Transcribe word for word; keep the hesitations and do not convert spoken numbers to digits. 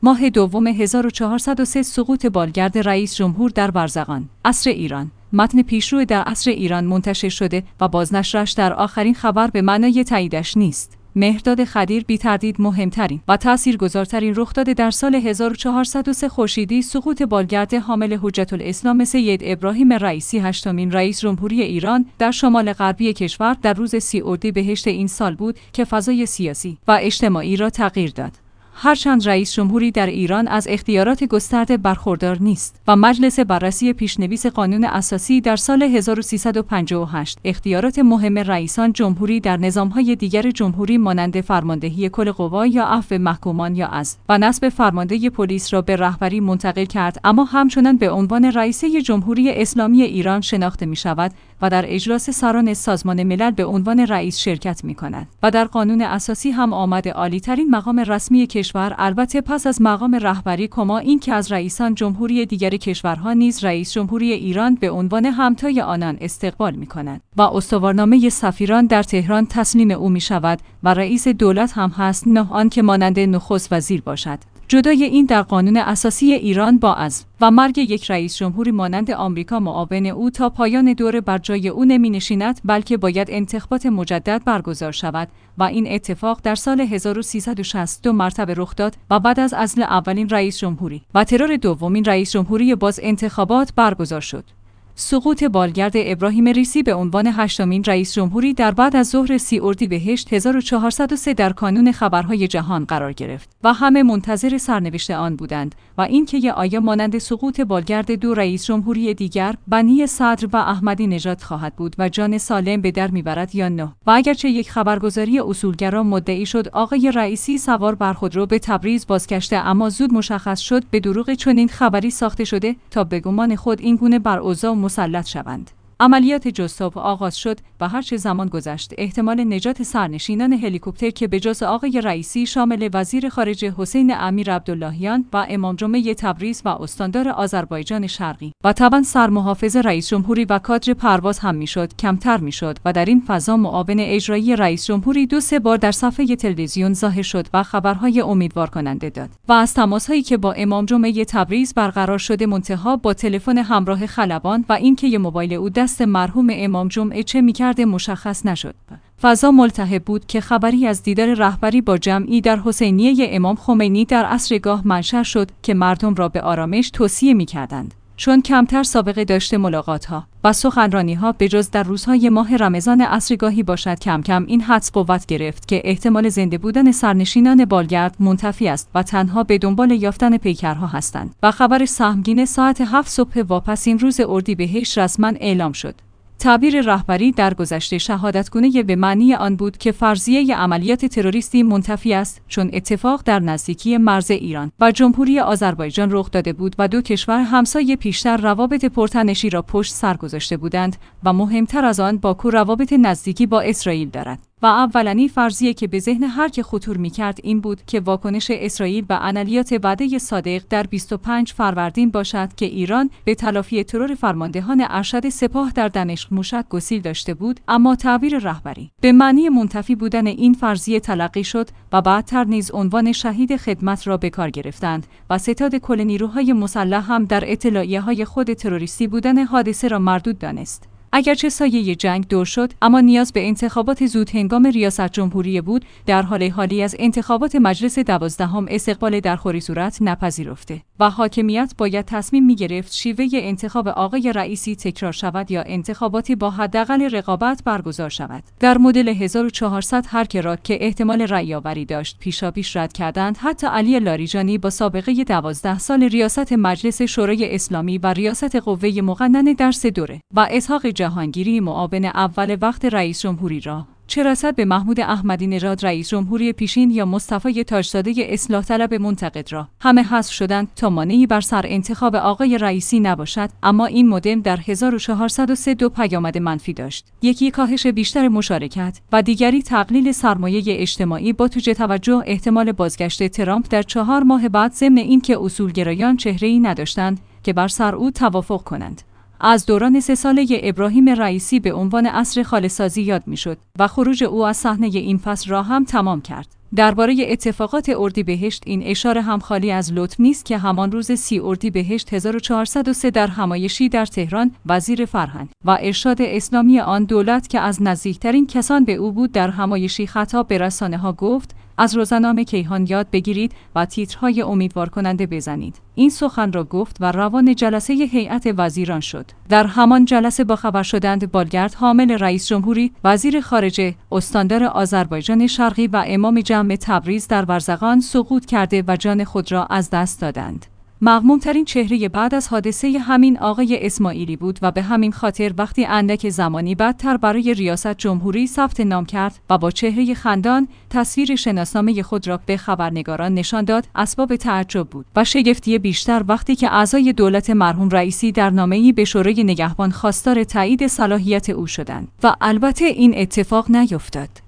ماه دوم هزار و چهارصد و سه سقوط بالگرد رئیس جمهور در برزغان. عصر ایران. متن پیشرو در عصر ایران منتشر شده و بازنشرش در آخرین خبر به معنای تاییدش نیست. مهرداد خدیر بی تردید مهمترین و تاثیرگذارترین رخداد در سال هزار و چهارصد و سه خورشیدی سقوط بالگرد حامل حجت الاسلام سید ابراهیم رئیسی هشتمین رئیس جمهوری ایران در شمال غربی کشور در روز سی اردیبهشت این سال بود که فضای سیاسی و اجتماعی را تغییر داد. هرچند رئیس جمهوری در ایران از اختیارات گسترده برخوردار نیست و مجلس بررسی پیشنویس قانون اساسی در سال هزار و سیصد و پنجاه و هشت اختیارات مهم رئیسان جمهوری در نظام‌های دیگر جمهوری مانند فرماندهی کل قوا یا عفو محکومان یا عزل و نصب فرمانده پلیس را به رهبری منتقل کرد، اما همچنان به عنوان رئیسه جمهوری اسلامی ایران شناخته می‌شود و در اجلاس سران سازمان ملل به عنوان رئیس شرکت می‌کند و در قانون اساسی هم آمد عالی‌ترین مقام رسمی کشور، البته پس از مقام رهبری، کما این که از رئیسان جمهوری دیگر کشورها نیز رئیس جمهوری ایران به عنوان همتای آنان استقبال می‌کند و استوارنامه سفیران در تهران تسلیم او می‌شود و رئیس دولت هم هست، نه آنکه مانند نخست وزیر باشد. جدای این در قانون اساسی ایران با عزل و مرگ یک رئیس جمهوری مانند آمریکا معاون او تا پایان دوره بر جای او نمی‌نشیند، بلکه باید انتخابات مجدد برگزار شود و این اتفاق در سال هزار و سیصد و شصت و دو مرتبه رخ داد و بعد از عزل اولین رئیس جمهوری و ترور دومین رئیس جمهوری باز انتخابات برگزار شد. سقوط بالگرد ابراهیم رئیسی به عنوان هشتمین رئیس جمهوری در بعد از ظهر سی اردیبهشت هزار و چهارصد و سه در کانون خبرهای جهان قرار گرفت و همه منتظر سرنوشت آن بودند و اینکه آیا مانند سقوط بالگرد دو رئیس جمهوری دیگر بنی صدر و احمدی نژاد خواهد بود و جان سالم به در میبرد یا نه. و اگرچه یک خبرگزاری اصولگرا مدعی شد آقای رئیسی سوار بر خودرو به تبریز بازگشته، اما زود مشخص شد به دروغ چنین خبری ساخته شده تا به گمان خود این گونه بر اوضاع مسلط شوند. عملیات جستجو آغاز شد و هر چه زمان گذشت احتمال نجات سرنشینان هلیکوپتر که به جز آقای رئیسی شامل وزیر خارجه حسین امیر عبداللهیان و امام جمعه تبریز و استاندار آذربایجان شرقی و طبعا سرمحافظ رئیس جمهوری و کادر پرواز هم میشد کمتر میشد و در این فضا معاون اجرایی رئیس جمهوری دو سه بار در صفحه تلویزیون ظاهر شد و خبرهای امیدوار کننده داد و از تماسهایی که با امام جمعه تبریز برقرار شده منتها با تلفن همراه خلبان و اینکه موبایل او دست مرحوم امام جمعه چه می‌کرده مشخص نشد. فضا ملتهب بود که خبری از دیدار رهبری با جمعی در حسینیه امام خمینی در عصرگاه منشر شد که مردم را به آرامش توصیه می‌کردند، چون کمتر سابقه داشته ملاقات‌ها و سخنرانی‌ها به جز در روزهای ماه رمضان عصرگاهی باشد. کم کم این حدس قوت گرفت که احتمال زنده بودن سرنشینان بالگرد منتفی است و تنها به دنبال یافتن پیکرها هستند و خبر سهمگین ساعت هفت صبح واپسین روز اردیبهشت رسما اعلام شد. تعبیر رهبری در گذشته شهادتگونه به معنی آن بود که فرضیه عملیات تروریستی منتفی است، چون اتفاق در نزدیکی مرز ایران و جمهوری آذربایجان رخ داده بود و دو کشور همسایه پیشتر روابط پرتنشی را پشت سر گذاشته بودند و مهمتر از آن باکو روابط نزدیکی با اسرائیل دارد. و اولین فرضیه که به ذهن هر که خطور می‌کرد این بود که واکنش اسرائیل به عملیات وعده صادق در بیست و پنج فروردین باشد که ایران به تلافی ترور فرماندهان ارشد سپاه در دمشق موشک گسیل داشته بود، اما تعبیر رهبری به معنی منتفی بودن این فرضیه تلقی شد و بعدتر نیز عنوان شهید خدمت را به کار گرفتند و ستاد کل نیروهای مسلح هم در اطلاعیه‌های خود تروریستی بودن حادثه را مردود دانست. اگرچه سایه جنگ دور شد، اما نیاز به انتخابات زود هنگام ریاست جمهوری بود. در حال حالی از انتخابات مجلس دوازدهم استقبال در خوری صورت نپذیرفته و حاکمیت باید تصمیم می‌گرفت شیوه انتخاب آقای رئیسی تکرار شود یا انتخاباتی با حداقل رقابت برگزار شود. در مدل هزار و چهارصد هر که را که احتمال رأی‌آوری داشت پیشاپیش رد کردند، حتی علی لاریجانی با سابقه دوازده سال ریاست مجلس شورای اسلامی و ریاست قوه مقننه در سه دوره و اسحاق جهانگیری معاون اول وقت رئیس جمهوری را، چه رسد به محمود احمدی نژاد رئیس جمهوری پیشین یا مصطفی تاجزاده اصلاح طلب منتقد را، همه حذف شدند تا مانعی بر سر انتخاب آقای رئیسی نباشد. اما این مدل در هزار و چهارصد و سه دو پیامد منفی داشت: یکی کاهش بیشتر مشارکت و دیگری تقلیل سرمایه اجتماعی با توجه توجه احتمال بازگشت ترامپ در چهار ماه بعد، ضمن اینکه اصولگرایان چهره‌ای نداشتند که بر سر او توافق کنند. از دوران سه ساله ابراهیم رئیسی به عنوان عصر خالص‌سازی یاد می‌شد و خروج او از صحنه این فصل را هم تمام کرد. درباره اتفاقات اردیبهشت این اشاره هم خالی از لطف نیست که همان روز سی اردیبهشت هزار و چهارصد و سه در همایشی در تهران وزیر فرهنگ و ارشاد اسلامی آن دولت که از نزدیکترین کسان به او بود در همایشی خطاب به رسانه‌ها گفت از روزنامه کیهان یاد بگیرید و تیترهای امیدوار کننده بزنید. این سخن را گفت و روان جلسه هیئت وزیران شد. در همان جلسه با خبر شدند بالگرد حامل رئیس جمهوری، وزیر خارجه، استاندار آذربایجان شرقی و امام جمع تبریز در ورزقان سقوط کرده و جان خود را از دست دادند. مغمومترین چهره بعد از حادثه همین آقای اسماعیلی بود و به همین خاطر وقتی اندک زمانی بعدتر برای ریاست جمهوری ثبت نام کرد و با چهره خندان تصویر شناسنامه خود را به خبرنگاران نشان داد، اسباب تعجب بود و شگفتی بیشتر وقتی که اعضای دولت مرحوم رئیسی در نامه‌ای به شورای نگهبان خواستار تایید صلاحیت او شدند و البته این اتفاق نیفتاد.